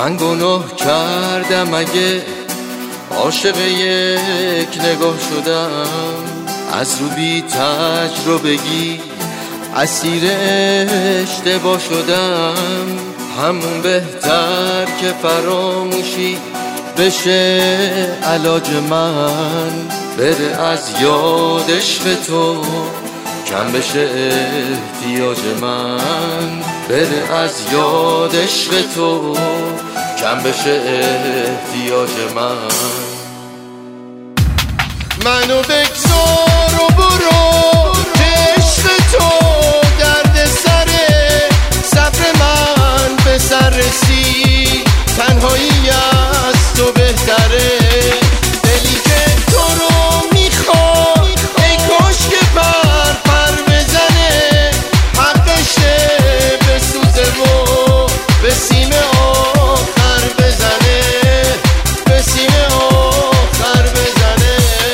من گناه کردم اگه عاشق یک نگاه شدم، از رو بی تجربگی اسیر اشتباه شدم. همون بهتر که فراموشی بشه علاج من، بره از یاد عشق تو کم بشه احتیاج من، بره از یاد عشق تو کم بشه احتیاج من. منو بگذار و برو که عشق تو درد سره، صبر من به سر رسی، تنهایی از تو بهتره. دلی که تو رو میخواد ای کاش که پر بزنه، حقشه بسوزه و به سیم آخر بزنه، به سیم آخر بزنه.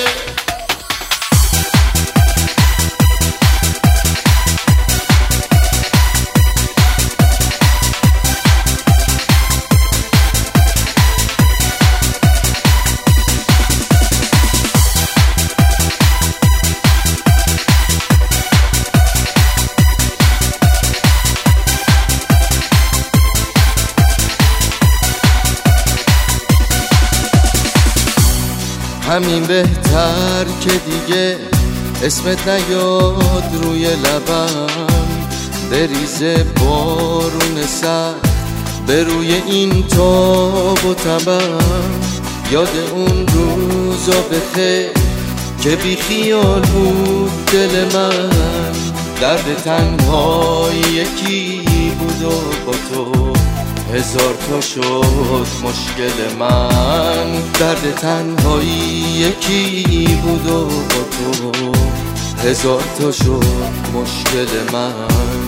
همین بهتر که دیگه اسمت نیاد روی لبم، بریزه بارون سر به روی این تاب و تبم. یاد اون روزا بخیر که بی خیال بود دل من، درد تنهایی یکی بود و با تو هزار تا شد مشکل من. درد تنهایی یکی بود و با تو هزار تا شد مشکل من.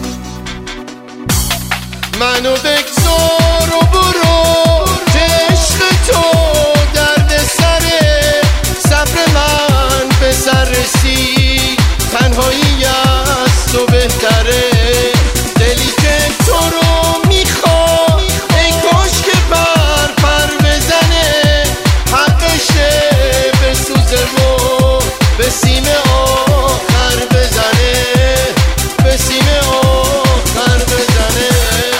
منو بگذار و برو که عشق تو درد سره، صبر من به سر رسی، تنهایی از تو بهتره. دلی که تو رو میخواد ای کاش که پر بزنه، حقشه بسوزه و به سیم آخر بزنه، به سیم آخر بزنه.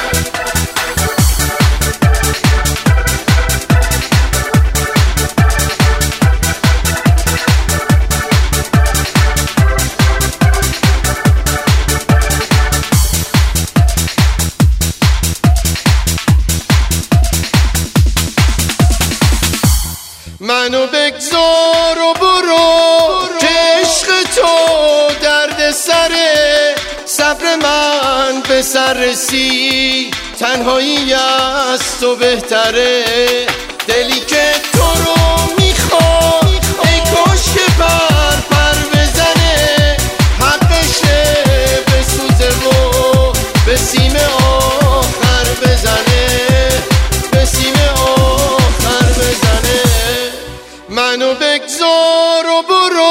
منو بگذار و برو که عشق تو درد سره، صبر من به سر رسی، تنهایی از تو بهتره. دلی که تو رو میخواد ای کاش که پر بزنه، حقشه بسوزه و به سیم آخر بزنه، به سیم آخر بزنه. منو بگذار و برو